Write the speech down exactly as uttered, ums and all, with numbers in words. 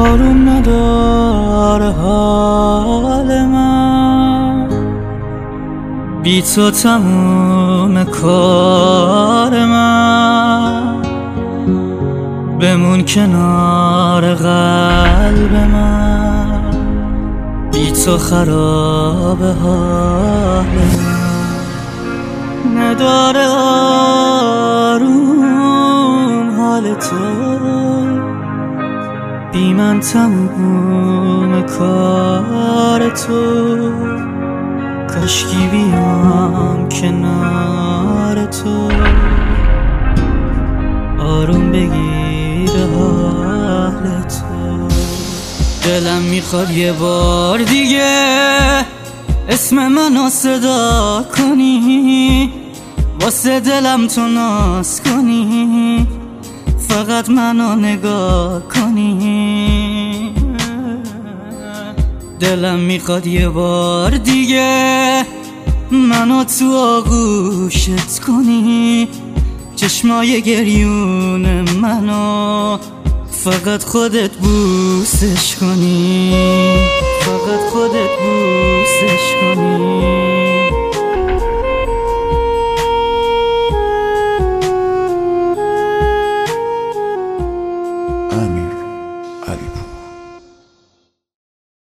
آروم نداره حال من، بی تو تموم کار من، بمون کنار قلب من، بی تو خراب حال من. نداره آروم حال تو، بی من تموم کار تو، کاشکی بیام کنار تو، آروم بگیر حال تو. دلم میخواد یه بار دیگه اسم منو صدا کنی، واسه دلم تو ناز کنی، فقط منو نگاه کنی. دلم میخواد یه بار دیگه منو تو آغوشت کنی، چشمای گریون منو فقط خودت بوسش کنی، فقط خودت بوسش کنی.